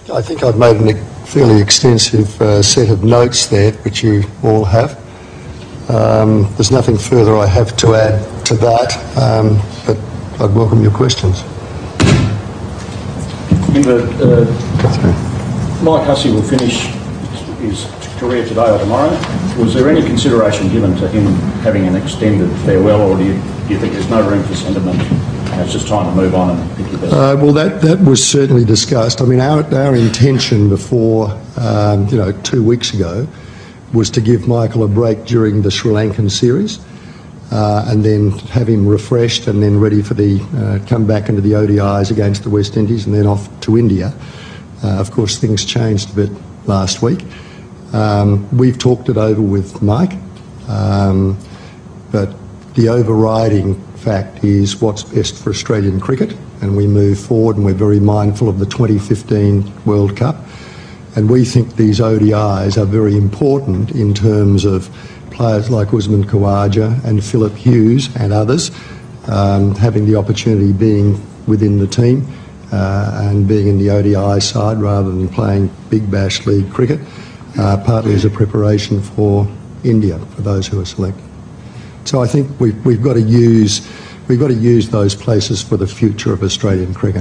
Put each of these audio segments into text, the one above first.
I think I've made a fairly extensive set of notes there, which you all have. There's nothing further I have to add to that, but I'd welcome your questions. Mike Hussey will finish his career today or tomorrow. Was there any consideration given to him having an extended farewell, or do you think there's no room for sentiment? It's just time to move on and pick your best. Well, that was certainly discussed. I mean, our intention before, 2 weeks ago, was to give Michael a break during the Sri Lankan series, and then have him refreshed and then ready for the come back into the ODIs against the West Indies and then off to India. Of course, things changed a bit last week. We've talked it over with Mike, but the overriding fact is what's best for Australian cricket, and we move forward, and we're very mindful of the 2015 World Cup, and we think these ODIs are very important in terms of players like Usman Khawaja and Philip Hughes and others having the opportunity being within the team and being in the ODI side rather than playing Big Bash League cricket, partly as a preparation for India for those who are selected. So I think we've got to use those places for the future of Australian cricket.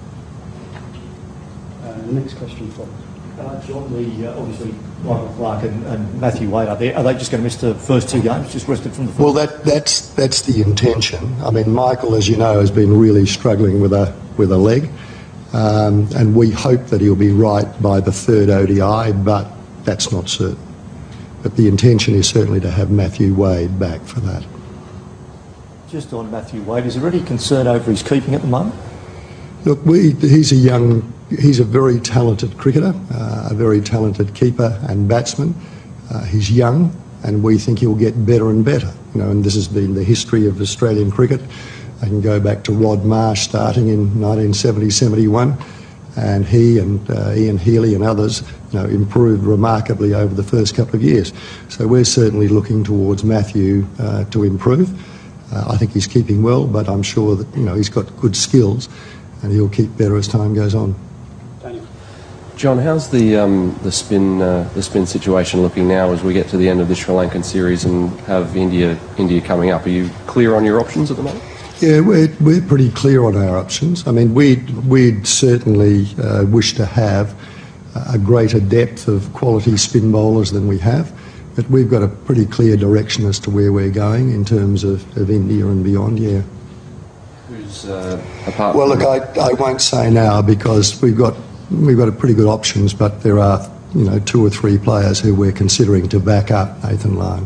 The next question, John. Obviously Michael Clarke and Matthew Wade are there. Are they just going to miss the first 2 games, just rested from the first? Well, that's the intention. I mean, Michael, as you know, has been really struggling with a leg, and we hope that he'll be right by the 3rd ODI, but that's not certain. But the intention is certainly to have Matthew Wade back for that. Just on Matthew Wade, is there any concern over his keeping at the moment? Look, he's a very talented cricketer, a very talented keeper and batsman. He's young, and we think he'll get better and better. And this has been the history of Australian cricket. I can go back to Rod Marsh starting in 1970-71, and he and Ian Healy and others, improved remarkably over the first couple of years. So we're certainly looking towards Matthew to improve. I think he's keeping well, but I'm sure that he's got good skills, and he'll keep better as time goes on. Daniel. John, how's the spin situation looking now as we get to the end of the Sri Lankan series and have India coming up? Are you clear on your options at the moment? Yeah, we're pretty clear on our options. I mean, we'd certainly wish to have a greater depth of quality spin bowlers than we have, but we've got a pretty clear direction as to where we're going in terms of India and beyond, yeah. Who's apart? Well, look, I won't say now because we've got a pretty good options, but there are 2 or 3 players who we're considering to back up Nathan Lyon.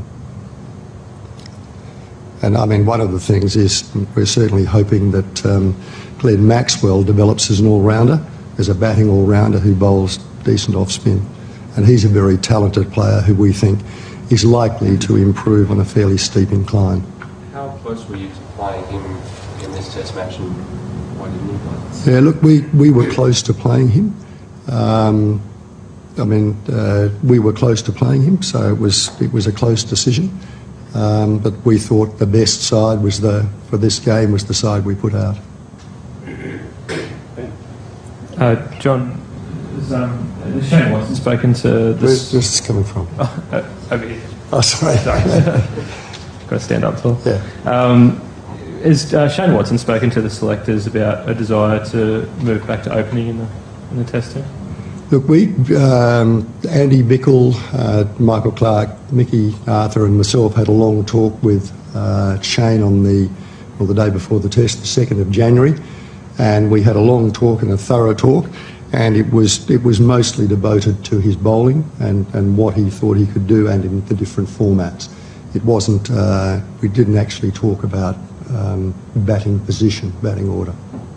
And I mean, one of the things is we're certainly hoping that Glenn Maxwell develops as an all-rounder, as a batting all-rounder who bowls decent off-spin. And he's a very talented player who we think is likely to improve on a fairly steep incline. How close were you to playing him in this test match, and why didn't you play? Yeah, look, we were close to playing him. We were close to playing him, so it was a close decision. But we thought the best side for this game was the side we put out. John, has Shane Watson spoken to this? Where's this coming from? Over here. Oh, sorry. Got to stand up tall. Yeah. Has Shane Watson spoken to the selectors about a desire to move back to opening in the Test team? Look, Andy Bickle, Michael Clarke, Mickey Arthur and myself had a long talk with Shane on the day before the Test, the 2nd of January, and we had a long talk and a thorough talk, and it was mostly devoted to his bowling and what he thought he could do and in the different formats. It wasn't, we didn't actually talk about batting position, batting order.